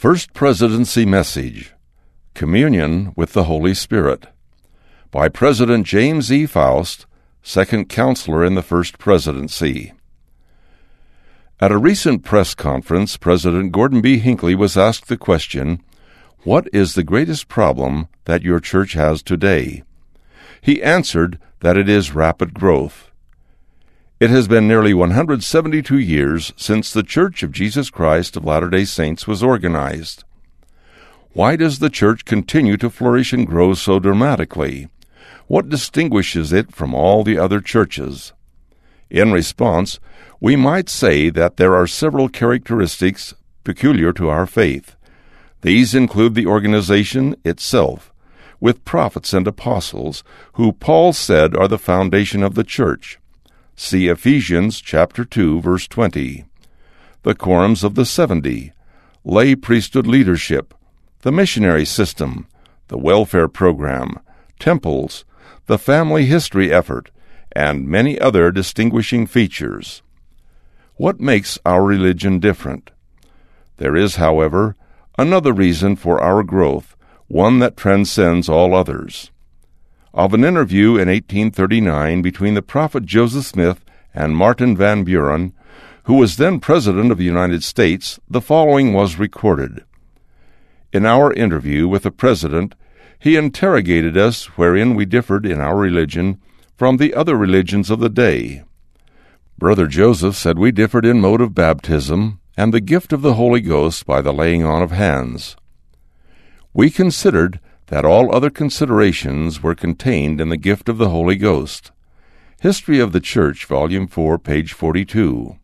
First Presidency Message, Communion with the Holy Spirit, by President James E. Faust, Second Counselor in the First Presidency. At a recent press conference, President Gordon B. Hinckley was asked the question, "What is the greatest problem that your church has today?" He answered that it is rapid growth. It has been nearly 172 years since the Church of Jesus Christ of Latter-day Saints was organized. Why does the church continue to flourish and grow so dramatically? What distinguishes it from all the other churches? In response, we might say that there are several characteristics peculiar to our faith. These include the organization itself, with prophets and apostles, who Paul said are the foundation of the church. See Ephesians chapter 2, verse 20. The quorums of the 70, lay priesthood leadership, the missionary system, the welfare program, temples, the family history effort, and many other distinguishing features. What makes our religion different? There is, however, another reason for our growth, one that transcends all others. Of an interview in 1839 between the prophet Joseph Smith and Martin Van Buren, who was then President of the United States, the following was recorded. In our interview with the President, he interrogated us wherein we differed in our religion from the other religions of the day. Brother Joseph said we differed in mode of baptism and the gift of the Holy Ghost by the laying on of hands. We considered that all other considerations were contained in the gift of the Holy Ghost. History of the Church, Volume 4, page 42.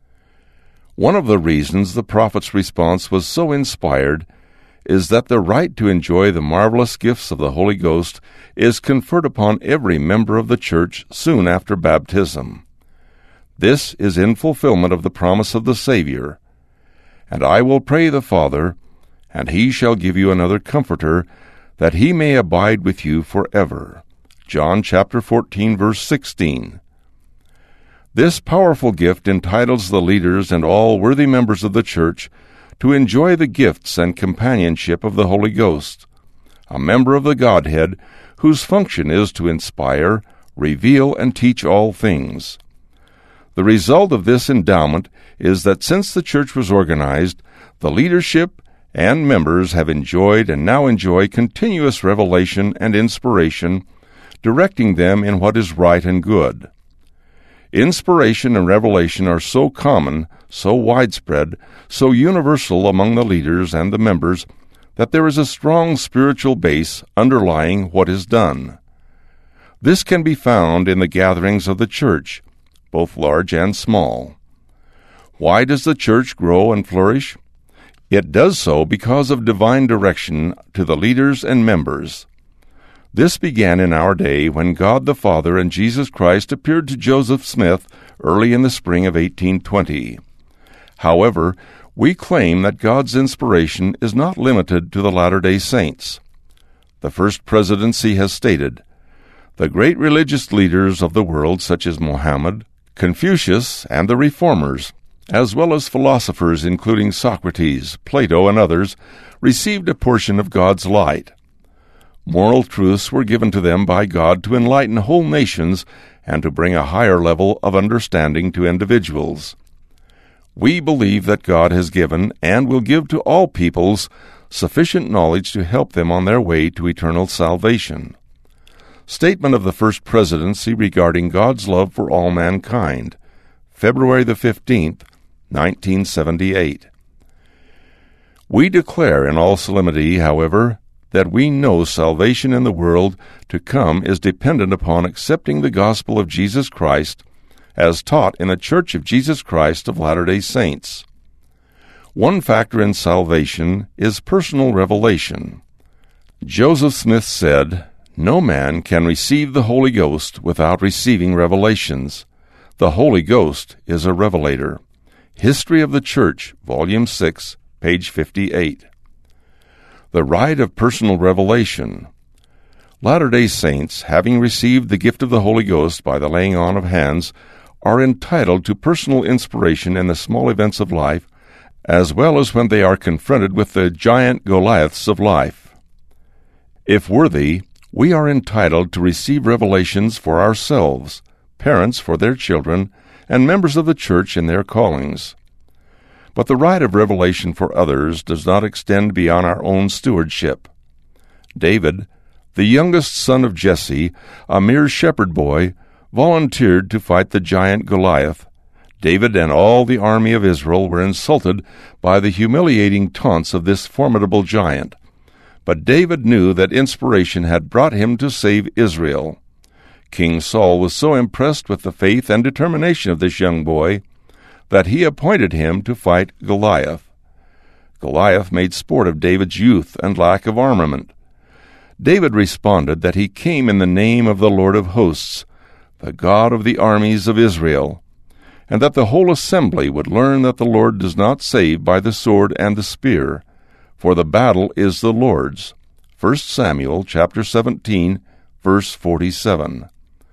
One of the reasons the prophet's response was so inspired is that the right to enjoy the marvelous gifts of the Holy Ghost is conferred upon every member of the church soon after baptism. This is in fulfillment of the promise of the Savior. "And I will pray the Father, and he shall give you another Comforter, that he may abide with you forever." John chapter 14, verse 16. This powerful gift entitles the leaders and all worthy members of the church to enjoy the gifts and companionship of the Holy Ghost, a member of the Godhead whose function is to inspire, reveal, and teach all things. The result of this endowment is that since the church was organized, the leadership and members have enjoyed and now enjoy continuous revelation and inspiration, directing them in what is right and good. Inspiration and revelation are so common, so widespread, so universal among the leaders and the members that there is a strong spiritual base underlying what is done. This can be found in the gatherings of the church, both large and small. Why does the church grow and flourish? It does so because of divine direction to the leaders and members. This began in our day when God the Father and Jesus Christ appeared to Joseph Smith early in the spring of 1820. However, we claim that God's inspiration is not limited to the Latter-day Saints. The First Presidency has stated, "The great religious leaders of the world such as Mohammed, Confucius, and the Reformers, as well as philosophers including Socrates, Plato, and others, received a portion of God's light. Moral truths were given to them by God to enlighten whole nations and to bring a higher level of understanding to individuals. We believe that God has given and will give to all peoples sufficient knowledge to help them on their way to eternal salvation." Statement of the First Presidency regarding God's love for all mankind, February the 15th, 1978. We declare in all solemnity, however, that we know salvation in the world to come is dependent upon accepting the gospel of Jesus Christ as taught in the Church of Jesus Christ of Latter-day Saints. One factor in salvation is personal revelation. Joseph Smith said, "No man can receive the Holy Ghost without receiving revelations. The Holy Ghost is a revelator." History of the Church, Volume 6, page 58. The right of personal revelation. Latter-day Saints, having received the gift of the Holy Ghost by the laying on of hands, are entitled to personal inspiration in the small events of life as well as when they are confronted with the giant Goliaths of life. If worthy, we are entitled to receive revelations for ourselves, parents for their children, and members of the church in their callings. But the right of revelation for others does not extend beyond our own stewardship. David, the youngest son of Jesse, a mere shepherd boy, volunteered to fight the giant Goliath. David and all the army of Israel were insulted by the humiliating taunts of this formidable giant. But David knew that inspiration had brought him to save Israel. King Saul was so impressed with the faith and determination of this young boy that he appointed him to fight Goliath. Goliath made sport of David's youth and lack of armament. David responded that he came in the name of the Lord of hosts, the God of the armies of Israel, and that the whole assembly would learn that the Lord does not save by the sword and the spear, for the battle is the Lord's. 1 Samuel chapter 17, verse 47.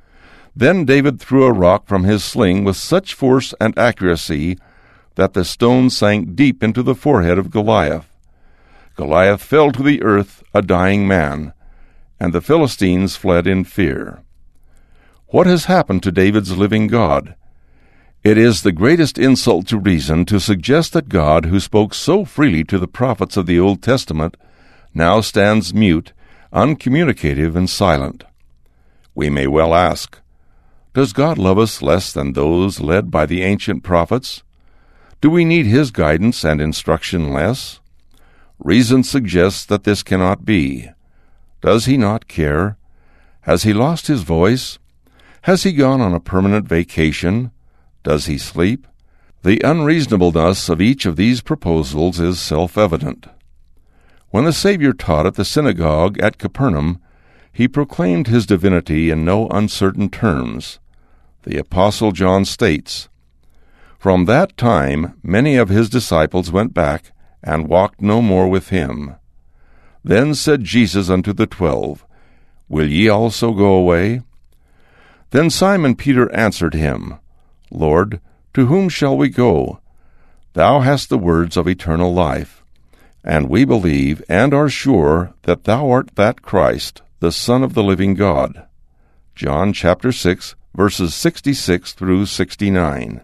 Then David threw a rock from his sling with such force and accuracy that the stone sank deep into the forehead of Goliath. Goliath fell to the earth a dying man, and the Philistines fled in fear. What has happened to David's living God? It is the greatest insult to reason to suggest that God, who spoke so freely to the prophets of the Old Testament, now stands mute, uncommunicative, and silent. We may well ask, does God love us less than those led by the ancient prophets? Do we need His guidance and instruction less? Reason suggests that this cannot be. Does He not care? Has He lost His voice? Has He gone on a permanent vacation? Does He sleep? The unreasonableness of each of these proposals is self-evident. When the Savior taught at the synagogue at Capernaum, He proclaimed His divinity in no uncertain terms. The Apostle John states, "From that time many of His disciples went back, and walked no more with Him. Then said Jesus unto the 12, Will ye also go away? Then Simon Peter answered Him, Lord, to whom shall we go? Thou hast the words of eternal life, and we believe and are sure that Thou art that Christ, the Son of the living God." John chapter 6, verses 66 through 69.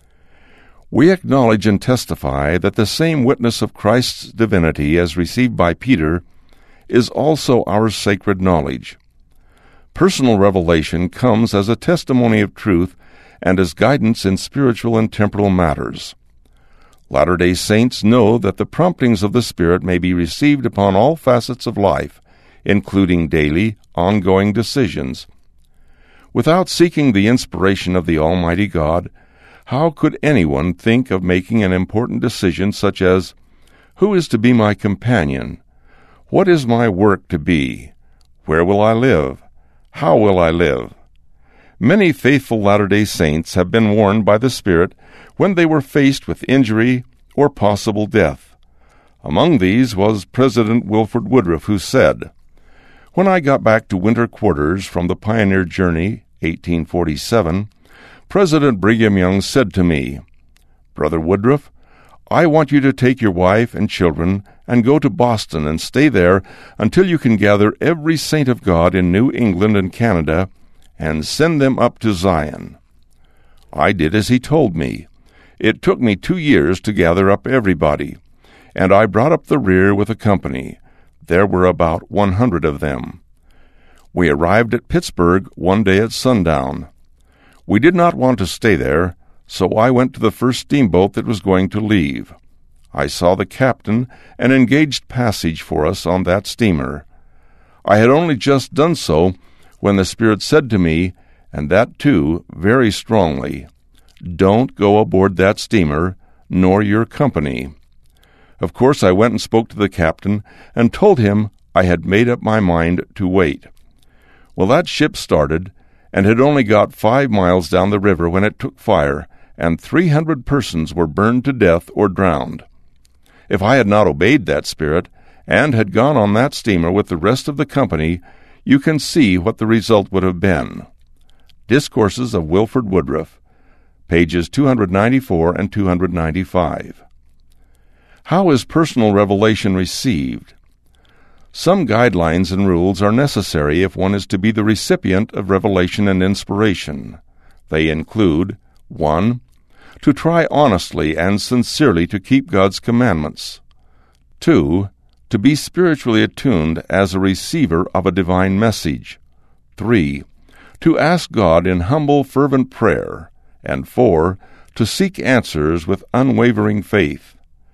We acknowledge and testify that the same witness of Christ's divinity as received by Peter is also our sacred knowledge. Personal revelation comes as a testimony of truth and as guidance in spiritual and temporal matters. Latter-day Saints know that the promptings of the Spirit may be received upon all facets of life, including daily, ongoing decisions. Without seeking the inspiration of the Almighty God, how could anyone think of making an important decision such as, who is to be my companion? What is my work to be? Where will I live? How will I live? Many faithful Latter-day Saints have been warned by the Spirit when they were faced with injury or possible death. Among these was President Wilford Woodruff, who said, "When I got back to winter quarters from the Pioneer Journey, 1847, President Brigham Young said to me, 'Brother Woodruff, I want you to take your wife and children and go to Boston and stay there until you can gather every saint of God in New England and Canada and send them up to Zion.' I did as he told me. It took me 2 years to gather up everybody, and I brought up the rear with a company. There were about 100 of them. We arrived at Pittsburgh one day at sundown. We did not want to stay there, so I went to the first steamboat that was going to leave. I saw the captain and engaged passage for us on that steamer. I had only just done so when the Spirit said to me, and that too very strongly, 'Don't go aboard that steamer, nor your company.' Of course I went and spoke to the captain and told him I had made up my mind to wait. Well, that ship started, and had only got 5 miles down the river when it took fire, and 300 persons were burned to death or drowned. If I had not obeyed that Spirit, and had gone on that steamer with the rest of the company, you can see what the result would have been." Discourses of Wilford Woodruff, pages 294 and 295. How is personal revelation received? Some guidelines and rules are necessary if one is to be the recipient of revelation and inspiration. They include 1. To try honestly and sincerely to keep God's commandments. 2. To be spiritually attuned as a receiver of a divine message. 3. To ask God in humble, fervent prayer. And 4. To seek answers with unwavering faith.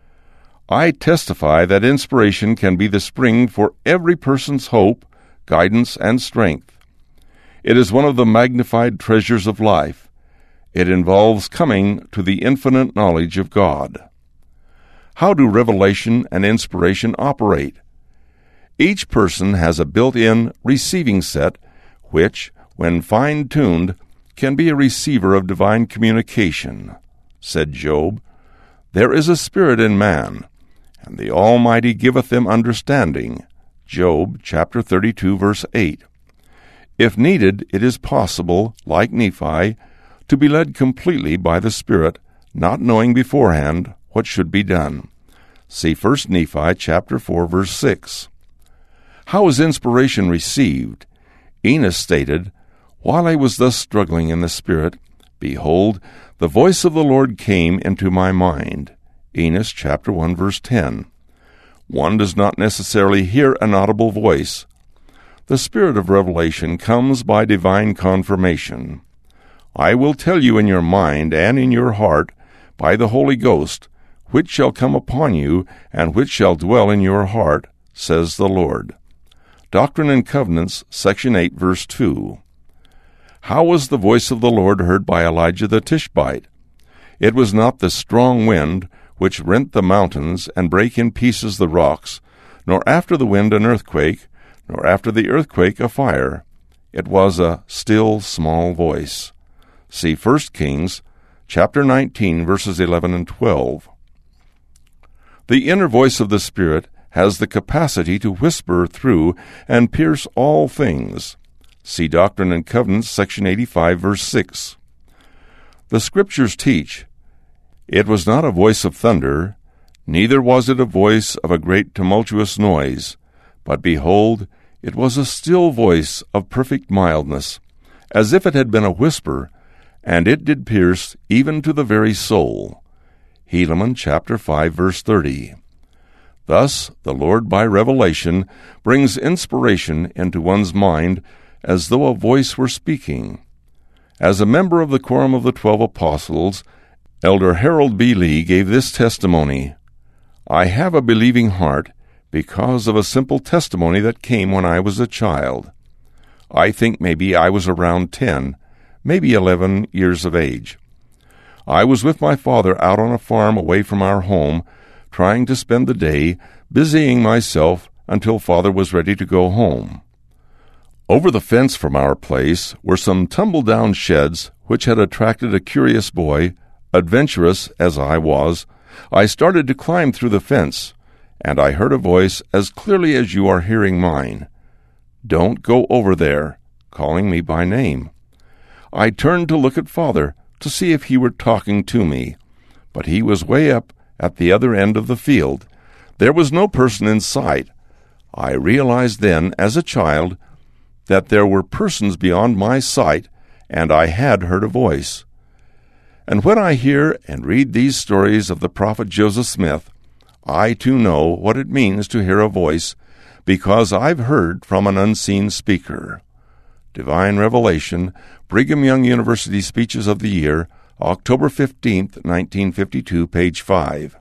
I testify that inspiration can be the spring for every person's hope, guidance, and strength. It is one of the magnified treasures of life. It involves coming to the infinite knowledge of God. How do revelation and inspiration operate? Each person has a built-in receiving set, which, when fine-tuned, can be a receiver of divine communication. Said Job, "There is a spirit in man, and the Almighty giveth them understanding." Job chapter 32, verse 8. If needed, it is possible, like Nephi, to be led completely by the Spirit, not knowing beforehand what should be done. See 1 Nephi chapter 4, verse 6. How is inspiration received? Enos stated, "While I was thus struggling in the Spirit, behold, the voice of the Lord came into my mind." Enos chapter 1, verse 10. One does not necessarily hear an audible voice. The spirit of revelation comes by divine confirmation. "I will tell you in your mind and in your heart, by the Holy Ghost, which shall come upon you, and which shall dwell in your heart, says the Lord." Doctrine and Covenants, section 8, verse 2. How was the voice of the Lord heard by Elijah the Tishbite? It was not the strong wind, which rent the mountains and break in pieces the rocks, nor after the wind an earthquake, nor after the earthquake a fire. It was a still small voice. See 1 Kings chapter 19, verses 11 and 12. The inner voice of the Spirit has the capacity to whisper through and pierce all things. See Doctrine and Covenants, section 85, verse 6. The Scriptures teach, "It was not a voice of thunder, neither was it a voice of a great tumultuous noise, but behold, it was a still voice of perfect mildness, as if it had been a whisper, and it did pierce even to the very soul." Helaman chapter 5, verse 30. Thus, the Lord by revelation brings inspiration into one's mind as though a voice were speaking. As a member of the Quorum of the 12 Apostles, Elder Harold B. Lee gave this testimony, "I have a believing heart because of a simple testimony that came when I was a child. I think maybe I was around 10, maybe 11 years of age. I was with my father out on a farm away from our home, trying to spend the day, busying myself until Father was ready to go home. Over the fence from our place were some tumble-down sheds which had attracted a curious boy. Adventurous as I was, I started to climb through the fence, and I heard a voice as clearly as you are hearing mine. 'Don't go over there,' calling me by name. I turned to look at Father to see if he were talking to me, but he was way up at the other end of the field. There was no person in sight. I realized then, as a child, that there were persons beyond my sight, and I had heard a voice. And when I hear and read these stories of the prophet Joseph Smith, I too know what it means to hear a voice, because I've heard from an unseen speaker." Divine Revelation, Brigham Young University Speeches of the Year, October 15, 1952, page 5.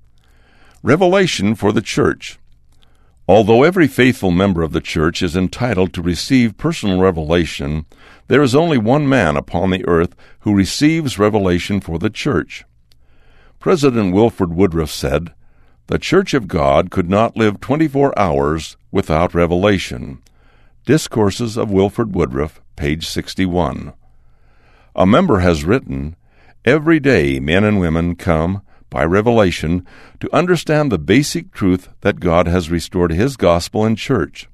Revelation for the Church. Although every faithful member of the Church is entitled to receive personal revelation, there is only one man upon the earth who receives revelation for the Church. President Wilford Woodruff said, "The Church of God could not live 24 hours without revelation." Discourses of Wilford Woodruff, page 61. A member has written, "Every day men and women come, by revelation, to understand the basic truth that God has restored His gospel and church.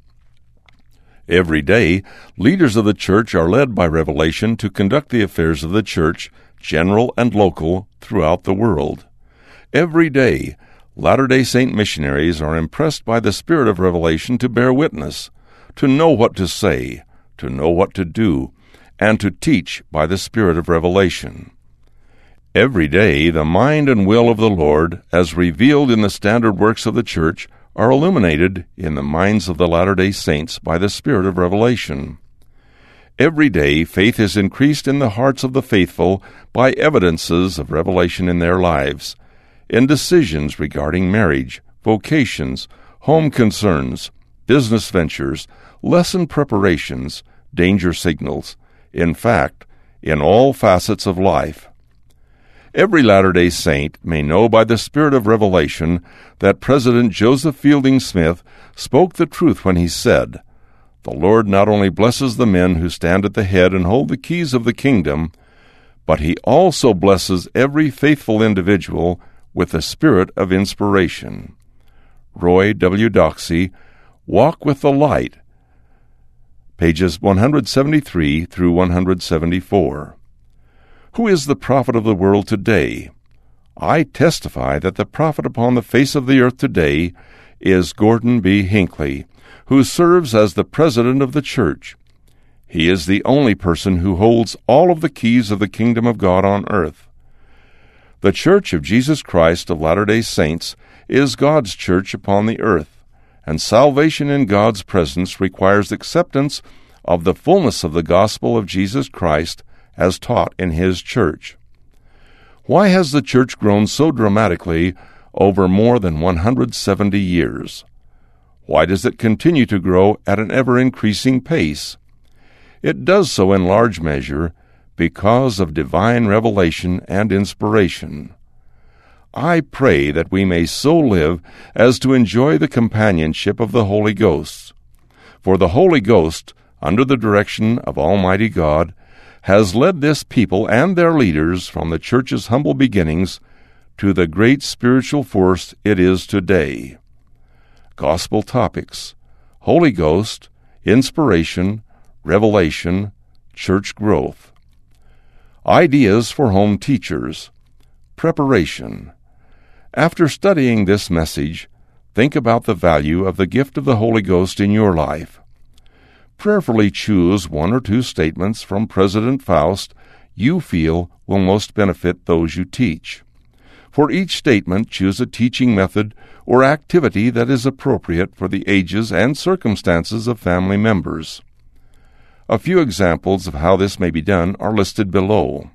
Every day, leaders of the church are led by revelation to conduct the affairs of the church, general and local, throughout the world. Every day, Latter-day Saint missionaries are impressed by the spirit of revelation to bear witness, to know what to say, to know what to do, and to teach by the spirit of revelation. Every day the mind and will of the Lord, as revealed in the standard works of the Church, are illuminated in the minds of the Latter-day Saints by the spirit of revelation. Every day faith is increased in the hearts of the faithful by evidences of revelation in their lives, in decisions regarding marriage, vocations, home concerns, business ventures, lesson preparations, danger signals, in fact, in all facets of life. Every Latter-day Saint may know by the spirit of revelation that President Joseph Fielding Smith spoke the truth when he said, "The Lord not only blesses the men who stand at the head and hold the keys of the kingdom, but He also blesses every faithful individual with the spirit of inspiration." Roy W. Doxey, Walk with the Light, pages 173 through 174. Who is the prophet of the world today? I testify that the prophet upon the face of the earth today is Gordon B. Hinckley, who serves as the president of the church. He is the only person who holds all of the keys of the kingdom of God on earth. The Church of Jesus Christ of Latter-day Saints is God's church upon the earth, and salvation in God's presence requires acceptance of the fullness of the gospel of Jesus Christ as taught in His church. Why has the church grown so dramatically over more than 170 years? Why does it continue to grow at an ever-increasing pace? It does so in large measure because of divine revelation and inspiration. I pray that we may so live as to enjoy the companionship of the Holy Ghost. For the Holy Ghost, under the direction of Almighty God, has led this people and their leaders from the church's humble beginnings to the great spiritual force it is today. Gospel topics: Holy Ghost, inspiration, revelation, church growth. Ideas for home teachers. Preparation. After studying this message, think about the value of the gift of the Holy Ghost in your life. Prayerfully choose one or two statements from President Faust you feel will most benefit those you teach. For each statement, choose a teaching method or activity that is appropriate for the ages and circumstances of family members. A few examples of how this may be done are listed below.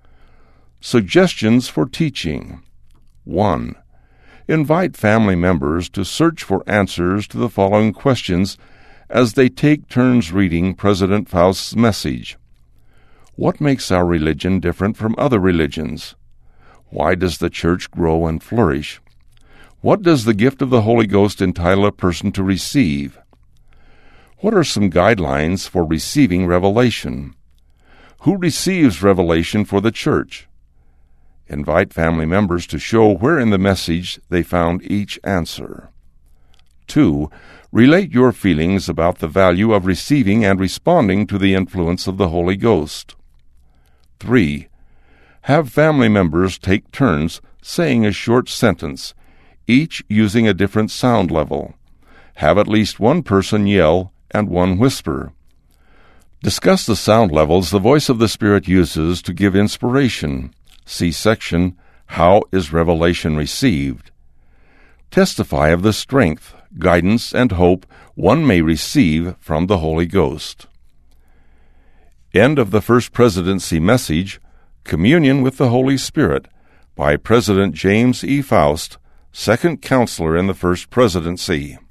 Suggestions for teaching. 1. Invite family members to search for answers to the following questions as they take turns reading President Faust's message. What makes our religion different from other religions? Why does the church grow and flourish? What does the gift of the Holy Ghost entitle a person to receive? What are some guidelines for receiving revelation? Who receives revelation for the church? Invite family members to show where in the message they found each answer. 2. Relate your feelings about the value of receiving and responding to the influence of the Holy Ghost. 3. Have family members take turns saying a short sentence, each using a different sound level. Have at least one person yell and one whisper. Discuss the sound levels the voice of the Spirit uses to give inspiration. See section, How is Revelation Received? Testify of the strength, guidance, and hope one may receive from the Holy Ghost. End of the First Presidency Message, Communion with the Holy Spirit, by President James E. Faust, Second Counselor in the First Presidency.